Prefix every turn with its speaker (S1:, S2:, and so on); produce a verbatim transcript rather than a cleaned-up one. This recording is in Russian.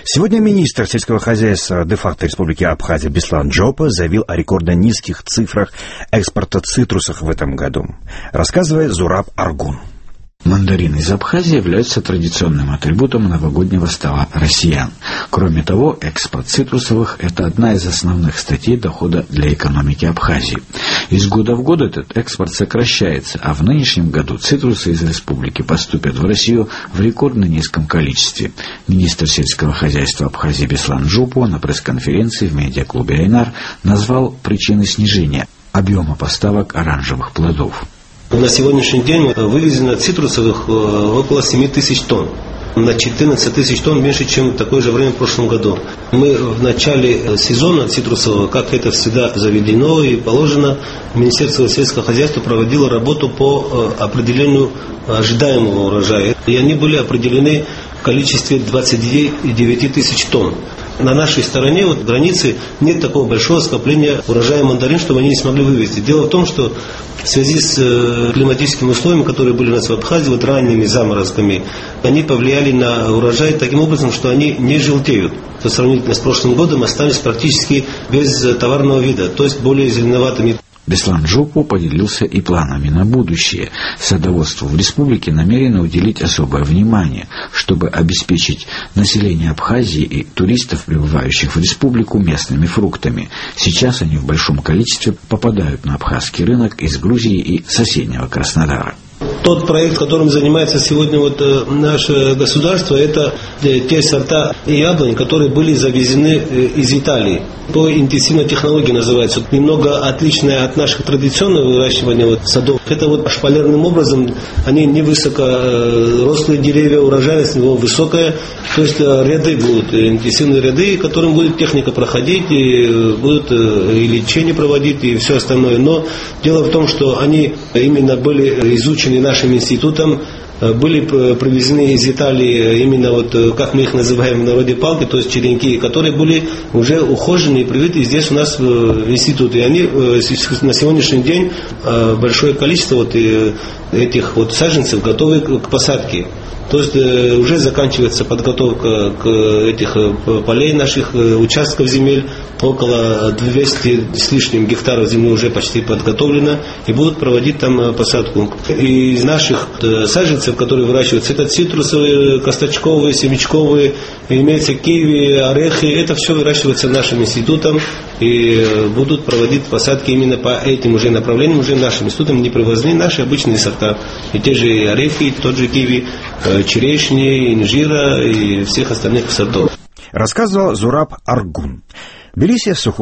S1: Сегодня министр сельского хозяйства де-факто Республики Абхазия Беслан Джопа заявил о рекордно низких цифрах экспорта цитрусов в этом году, рассказывает Зураб Аргун.
S2: Мандарины из Абхазии являются традиционным атрибутом новогоднего стола россиян. Кроме того, экспорт цитрусовых – это одна из основных статей дохода для экономики Абхазии. Из года в год этот экспорт сокращается, а в нынешнем году цитрусы из республики поступят в Россию в рекордно низком количестве. Министр сельского хозяйства Абхазии Беслан Джопа на пресс-конференции в медиаклубе «Айнар» назвал причины снижения объема поставок оранжевых плодов.
S3: На сегодняшний день вывезено цитрусовых около семь тысяч тонн. На четырнадцать тысяч тонн меньше, чем в такое же время в прошлом году. Мы в начале сезона цитрусового, как это всегда заведено и положено, Министерство сельского хозяйства проводило работу по определению ожидаемого урожая. И они были определены в количестве двадцать девять тысяч тонн. На нашей стороне, вот границы, нет такого большого скопления урожая мандарин, чтобы они не смогли вывезти. Дело в том, что в связи с э, климатическими условиями, которые были у нас в Абхазии, вот ранними заморозками, они повлияли на урожай таким образом, что они не желтеют. По сравнению с прошлым годом остались практически без товарного вида, то есть более зеленоватыми.
S2: Беслан Джопа поделился и планами на будущее. Садоводству в республике намерено уделить особое внимание, чтобы обеспечить население Абхазии и туристов, прибывающих в республику, местными фруктами. Сейчас они в большом количестве попадают на абхазский рынок из Грузии и соседнего Краснодара.
S3: Тот проект, которым занимается сегодня вот наше государство, это те сорта яблонь, которые были завезены из Италии. По интенсивной технологии называется. Немного отличная от наших традиционных выращивания вот садов. Это вот шпалерным образом, они невысокорослые деревья, урожайность его высокая. То есть ряды будут, интенсивные ряды, которым будет техника проходить, и будут и лечение проводить, и все остальное. Но дело в том, что они именно были изучены нашим институтом, были привезены из Италии именно вот, как мы их называем в народе, палки, то есть черенки, которые были уже ухожены и привиты здесь у нас в институте. И они на сегодняшний день большое количество вот этих вот саженцев готовы к посадке. То есть уже заканчивается подготовка к этих полей наших, участков земель. Около двухсот с лишним гектаров земли уже почти подготовлено и будут проводить там посадку. И из наших саженцев, которые выращиваются, это цитрусовые, косточковые, семечковые, имеется киви, орехи. Это все выращивается нашим институтом и будут проводить посадки именно по этим уже направлениям, уже нашим институтом не привозны наши обычные сорта. И те же орехи, тот же киви, черешни, инжира и всех остальных сортов.
S1: Рассказывал Зураб Аргун. Тбилиси, Сухой